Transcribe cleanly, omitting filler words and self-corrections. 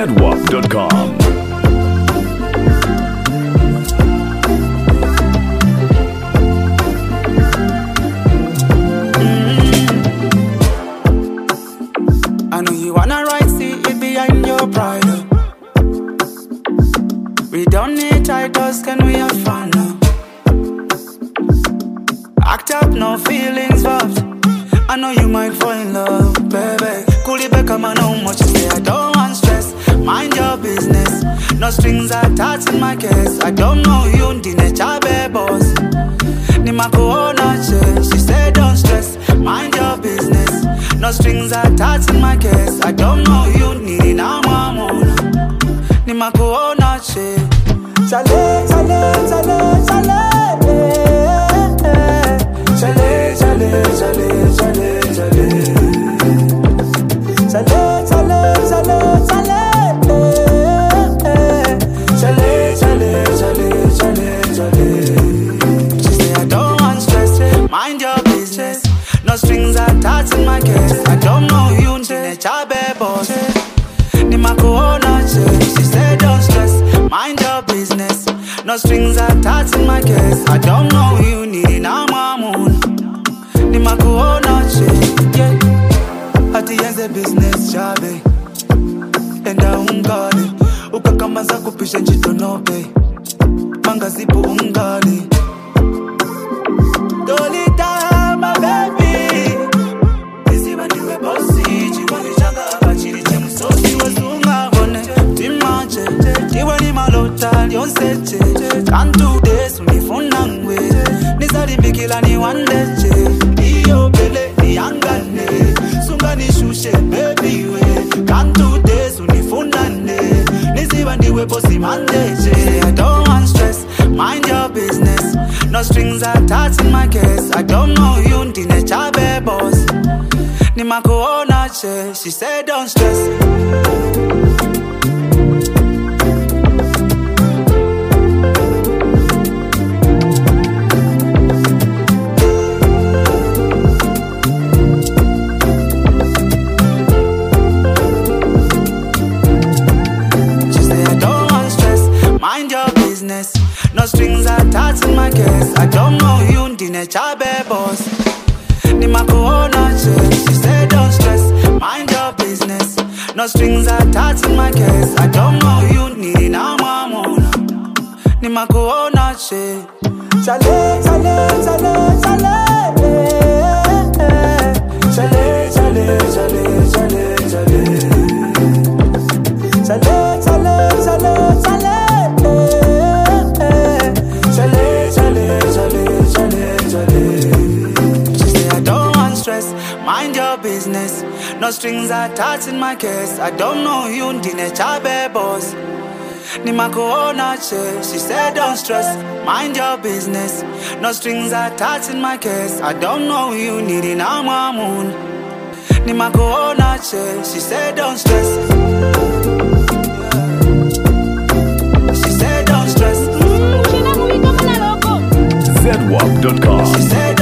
zedwap.com. I know you wanna ride, see it behind your pride. We don't need titles, can we have fun now? Act up, no feelings involved. I know you might fall in love, baby. Cool it back, man, how much you say. I don't want stress, mind your business. No strings attached in my case. I don't know you, dine chabe boss. Ni makuona che, she said don't stress, mind your business. No strings attached in my case. I don't know you, ni na mamona. Ni makuona che. Chale, chale, chale, chale. Chale, chale, chale, chale, chale. Chale, chale, chale, chale. Chale, chale, chale, chale, chale. She say I don't want stress, mind your business. No strings attached in my case. I don't know you, nchine chabe boss. Ni makuona che. She say don't stress, mind your business. No strings attached in my case. I don't know you, ni na mamun. Ni makuona che, yeah. Atianze business chabe. Enda ungali. Ukakamaza kupisha njitonope. Manga zipu ungali. Dolita, my baby. Nisiba niwe bossy. Chiwani changa abachiri chemusosi. Wazunga hone, timache. Iwe ni malota, lionseche. Can't do this, unifuna ngwe. Nizari bikila ni wandeche. Iyo bele ni angane. Sunga ni shushe, baby we. Can't do this, unifuna ne. Nisiba niwe bossy mandeche. I don't want stress, mind your business. No strings attached in my case. I don't know you, ndine chabe boss. Ni makuona che, she said don't stress. No strings attached in my case. I don't know you, ndine chabe boss. Ni makuona che, she said don't stress, mind your business. No strings attached in my case. I don't know you, ni na mamona. Ni makuona che. Chale, chale, chale, chale. Chale, chale, chale, chale, chale. Chale, chale, chale, chale. Chale, chale, chale, chale, chale. She say I don't want stress, mind your business. No strings attached in my case. I don't know you, ndine chabe boss. Ni makuona che, she said don't stress, mind your business. No strings attached in my case. I don't know you, ni na mamun. Ni makuona che, she said don't stress. She said don't stress. zedwap.com.